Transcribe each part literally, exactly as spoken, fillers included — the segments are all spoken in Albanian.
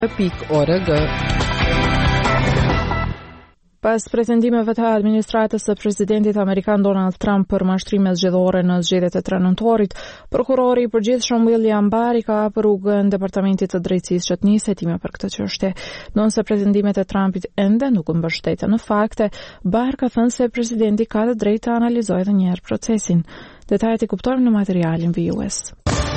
pikë org. Pas pretendimeve të administratës së presidentit amerikan Donald Trump për mashtrime zgjedhore në zgjedhjet e tre nëntorit, prokurori i përgjithshëm William Barr i ka hapur rrugën Departamentit të Drejtësisë që të nisë hetime për këtë çështje. Nëse pretendimet e Trumpit ende nuk u mbështeten në fakte, Barr ka thënë se presidenti ka të drejtë të analizojë edhe një herë procesin. Detajet i kuptojmë në materialin V U S.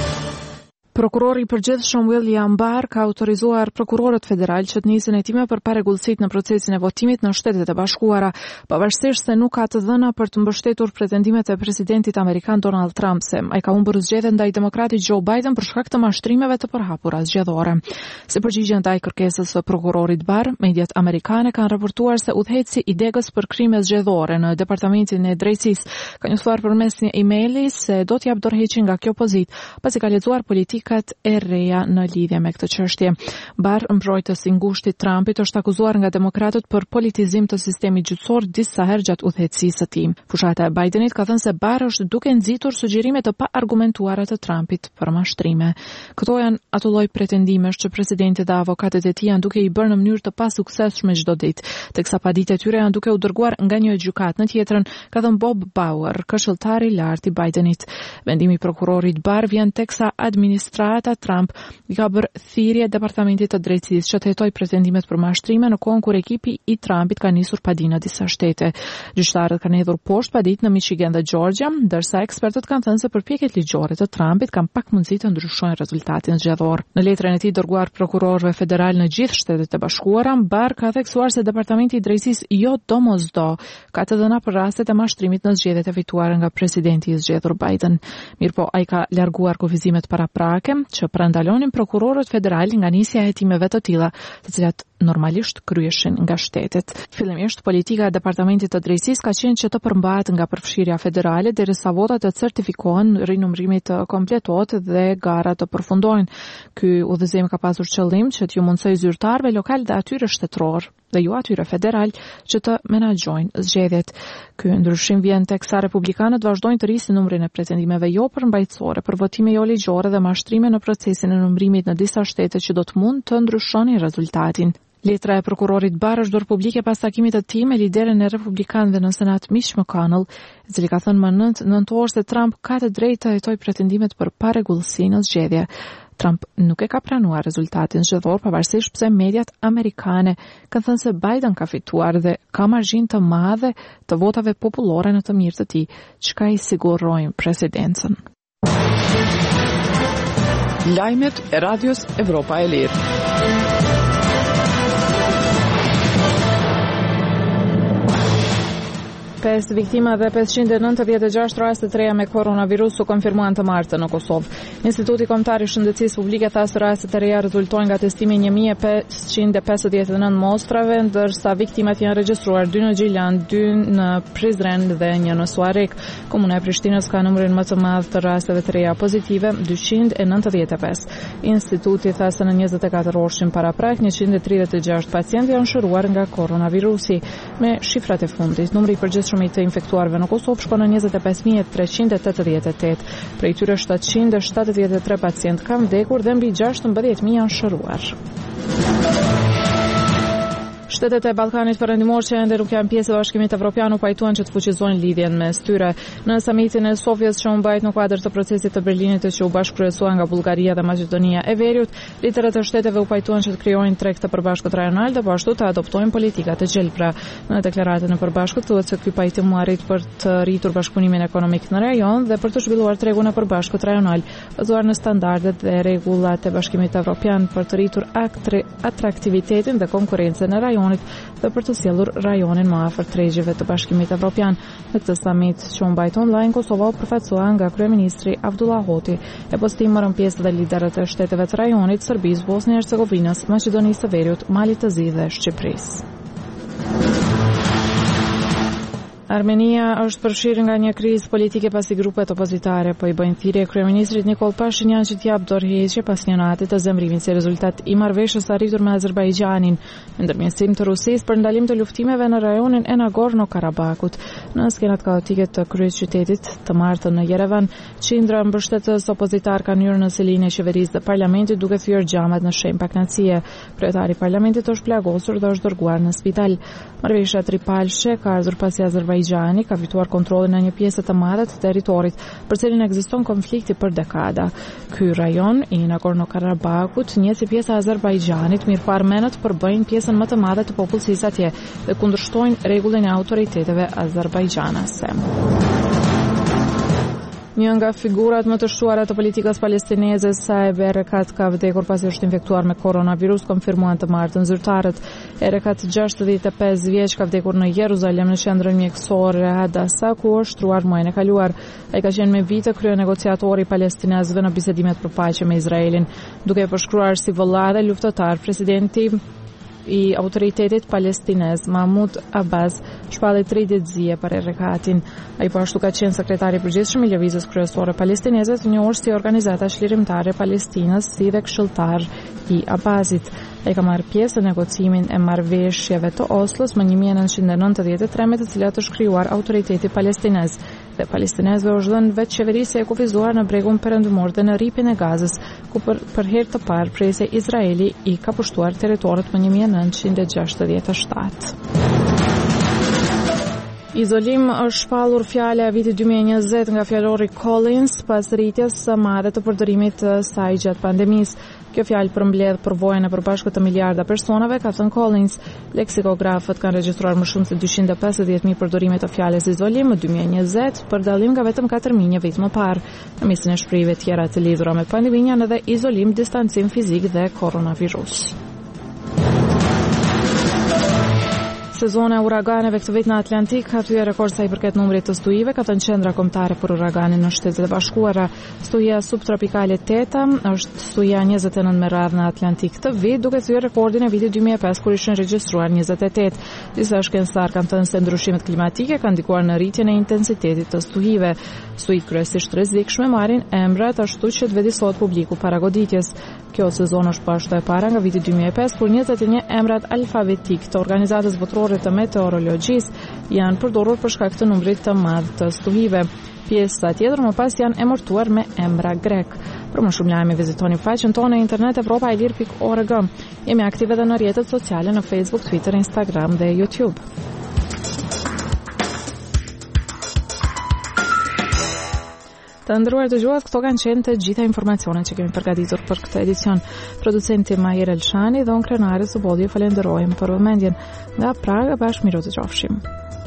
Prokurori i përgjithshëm William Barr ka autorizuar prokurorët federal që të nisin hetime për parregullësitë në procesin e votimit në Shtetet e Bashkuara, pavarësisht se nuk ka të dhëna për të mbështetur pretendimet e presidentit amerikan Donald Trump se ai ka humbur zgjedhjen ndaj demokratit Joe Biden për shkak të mashtrimeve të përhapura zgjedhore. Si përgjigje ndaj kërkesës së prokurorit Barr, mediat amerikane kanë raportuar se udhëheqësi i degës për krime zgjedhore në Departamentin e Drejtësisë ka njoftuar përmes një emaili se do t'i jap dorëheqje nga kjo pozitë, pasi ka lexuar politik e reja në lidhje me këtë çështje. Barr, mbrojtës i ngushtë i Trumpit, është akuzuar nga demokratët për politizim të sistemit gjyqësor disa herë gjatë udhëheqësisë së tij. Fushata e Bidenit ka thënë se Barr është duke nxitur sugjerime të paargumentuara të Trumpit për mashtrime. Këto janë ato lloj pretendimesh që presidenti dhe avokatët e tij janë duke i bërë në mënyrë të pasuksesshme çdo ditë, teksa paditët e tyre janë duke u dërguar nga një gjykatë në tjetrën, ka thënë Bob Bauer, këshilltari i lartë i Bidenit. Vendimi i prokurorit Barr vjen teksa administrata Trump i ka bërë thirrje Departamentit të Drejtësisë që të hetojë pretendimet për mashtrime në kohën kur ekipi i Trumpit ka nisur padi në disa shtete. Gjyqtarët kanë hedhur poshtë padit në Michigan dhe Georgia, ndërsa ekspertët kanë thënë se përpjekjet ligjore të Trumpit kanë pak mundësi të ndryshojnë rezultatin zgjedhor. Në letrën e tij dërguar prokurorëve federal në gjithë Shtetet e Bashkuara, Barr ka theksuar se Departamenti i Drejtësisë jo domosdo ka të dhëna për rastet e mashtrimit në zgjedhjet e fituara nga presidenti i zgjedhur Biden. Mirpo ai ka larguar kufizimet paraprake që parandalonin prokurorët federal nga nisja e hetimeve të tilla, të cilat normalisht kryeshin nga shtetet. Fillimisht, politika e Departamentit të Drejtësisë ka qenë që të përmbahet nga përfshirja federale derisa votat të certifikohen, rinumërimi të kompletohet dhe garat të përfundojnë. Ky udhëzim ka pasur qëllim që t'ju mundsojë zyrtarëve lokal dhe atyre shtetëror dhe jo atyre federal që të menaxhojnë zgjedhjet. Ky ndryshim vjen teksa republikanët vazhdojnë të rrisin numrin e pretendimeve jo përmbajtësore për votime jo ligjore dhe mashtrime në procesin e numërimit në disa shtete që do të mund të ndryshonin rezultatin. Letra e prokurorit Barr është bërë publike pas takimit të tij me liderin e republikanëve në Senat Mitch McConnell, i cili ka thënë më nënt nëntor se Trump ka të drejtë të hetojë pretendimet për parregullësi në zgjedhje. Trump nuk e ka pranuar rezultatin zgjedhor, pavarësisht pse mediat amerikane kanë thënë se Biden ka fituar dhe ka marzhinë të madhe të votave popullore në të mirë të tij, çka i sigurojnë presidencën. Lajmet e Radios Evropa e Lirë. pesë viktima dhe pesëqind e nëntëdhjetë e gjashtë raste të reja me koronavirus u konfirmuan të martë në Kosovë. Instituti Kombëtar i Shëndetësisë Publike tha se rastet e reja rezultojnë nga testimi një mijë e pesëqind e pesëdhjetë e nëntë mostrave, ndërsa viktimat janë regjistruar dy në Gjilan, dy në Prizren dhe një në Suarek. Komuna e Prishtinës ka numrin më të madh të rasteve të reja pozitive, dyqind e nëntëdhjetë e pesë. Instituti tha se në njëzet e katër orëshin paraprak, njëqind e tridhjetë e gjashtë pacientë janë shëruar nga koronavirusi. Me shifrat e fundit, numri i përgjithshëm të infektuarve në Kosovë shkon në njëzet e pesë mijë e treqind e tetëdhjetë e tetë. Prej tyre shtatëqind e shtatëdhjetë e tre pacientë kanë vdekur dhe mbi gjashtëmbëdhjetë mijë janë shëruar. Shtetet e Ballkanit Perëndimor që ende nuk janë pjesë e Bashkimit Evropian u pajtuan që të fuqizojnë lidhjen mes tyre. Në samitin e Sofjes që u mbajt në kuadër të procesit të Berlinit që u bashkëkryesua nga Bullgaria dhe Maqedonia e Veriut, liderët e shteteve u pajtuan që të krijojnë treg të përbashkët rajonal dhe po ashtu të adoptojnë politika të gjelbra. Në deklaratën e përbashkët thuhet se ky pajtim u arrit për të rritur bashkëpunimin ekonomik në rajon dhe për të zhvilluar tregun e përbashkët rajonal, bazuar në standardet dhe rregullat e Bashkimit Evropian për të rritur atraktivitetin dhe konkurrencën e rajonit dhe për të sjellur rajonin më afër tregjeve të Bashkimit Evropian. Në këtë samit që u mbajt online, Kosova u përfaqësua nga kryeministri Abdullah Hoti. E postim morën pjesë dhe liderët e shteteve të rajonit, Serbisë, Bosnjë e Hercegovinës, Maqedonisë së Veriut, Malit të Zi dhe Shqipërisë. Armenia është përfshirë nga një krizë politike pasi grupet opozitare po i bëjnë thirrje kryeministrit Nikol Pashinyan që t'jap dorëheqje pas një nate të zemrimit si rezultat i marrëveshjes së arritur me Azerbajxhanin në ndërmjetësim të Rusisë për ndalim të luftimeve në rajonin e Nagorno-Karabakut. Në skenat kaotike të kryeqytetit të martën në Yerevan, qindra mbështetës opozitar kanë hyrë në selinë e qeverisë dhe parlamentit duke thyer xhamat në shenjë pakënaqësie. Kryetari i parlamentit është plagosur dhe është dërguar në spital. Marrëveshja tripalshe ka ardhur pasi Azerbajxhani ka fituar kontrollin në një pjesë të madhe të territorit, për cilin ekziston konflikti për dekada. Ky rajon i Nagorno-Karabakut, një si pjesë e Azerbajxhanit, mirë po armenët përbëjnë pjesën më të madhe të popullsisë atje dhe kundërshtojnë rregullin e autoriteteve azerbajdxhanase. Një nga figurat më të shtuara të politikës palestineze, Saeb Erekat, ka vdekur pasi është infektuar me koronavirus, konfirmuan të martën zyrtarët. Erekat, gjashtëdhjetë e pesë vjeç, ka vdekur në Jeruzalem në qendrën mjekësore Hadasa, ku është shtruar muajin e kaluar. Ai ka qenë me vite kryenegociatori palestinezëve në bisedimet për paqe me Izraelin, duke e përshkruar si vëllai luftëtar. Presidenti i autoritetit palestinez Mahmoud Abbas shpalli tre ditëzie për Erekatin. Ai po ashtu ka qenë sekretari i përgjithshëm i lëvizjes kryesore palestineze, të njohur si Organizata Çlirimtare e Palestinës, si dhe këshilltar i Abbasit. Ai ka marrë pjesë në negocimin e marrëveshjeve të Oslos më një mijë e nëntëqind e nëntëdhjetë e tre me të cilat është krijuar autoriteti palestinez dhe palestinezëve është dhënë vetë qeverisje e kufizuar në bregun perëndimor dhe në rripin e Gazës, ku për, për herë të parë prej se Izraeli i ka pushtuar territorët më një mijë e nëntëqind e gjashtëdhjetë e shtatë. Izolim është shpallur fjala e vitit dy mijë e njëzet nga fjalori Collins pas rritjes së madhe të përdorimit të saj gjatë pandemisë. Kjo fjalë përmbledh përvojën e përbashkët të miliarda personave, ka thënë Collins. Leksikografët kanë regjistruar më shumë se dyqind e pesëdhjetë mijë përdorime të fjalës izolim në dy mijë e njëzet, për dallim nga vetëm katër mijë një vit më parë. Në mesin e shprehjeve tjera të lidhura me pandeminë janë edhe izolim, distancim fizik dhe koronavirus. Sezona e uraganeve këtë vit në Atlantik ka thyer rekord sa i përket numrit të stuhive, ka thënë Qendra Kombëtare për Uraganin në Shtetet e Bashkuara. Stuhia subtropikale teta është stuhia njëzet e nëntë me radhë në Atlantik këtë vit, duke thyer rekordin e vitit dy mijë e pesë kur ishin regjistruar njëzet e tetë. Disa shkencëtar kanë thënë se ndryshimet klimatike kanë ndikuar në rritjen e intensitetit të stuhive. Stuhit kryesisht rrezikshme marrin emrat ashtu që të vedisohet publiku para goditjes. Kjo sezon është pashtu e para nga viti dy mijë e pesë, kur njëzet e një emrat alfabetik të Organizatës Botërore të Meteorologjisë janë përdorur për shkak të numrit të madh të stuhive. Pjesa tjetër më pas janë emërtuar me emra grek. Për më shumë lajme vizitoni faqen tonë në internet evropa e lir pikë org. Jemi aktive edhe në rrjetet sociale në Facebook, Twitter, Instagram dhe YouTube. Të ndëruar dëgjues, këto kanë qenë të gjitha informacionet që kemi përgatitur për këtë edicion. Producenti Majer Elshani dhe unë krenare së bodi ju falenderojmë për vëmendjen. Nga Praga, bashkë miro të qofshim.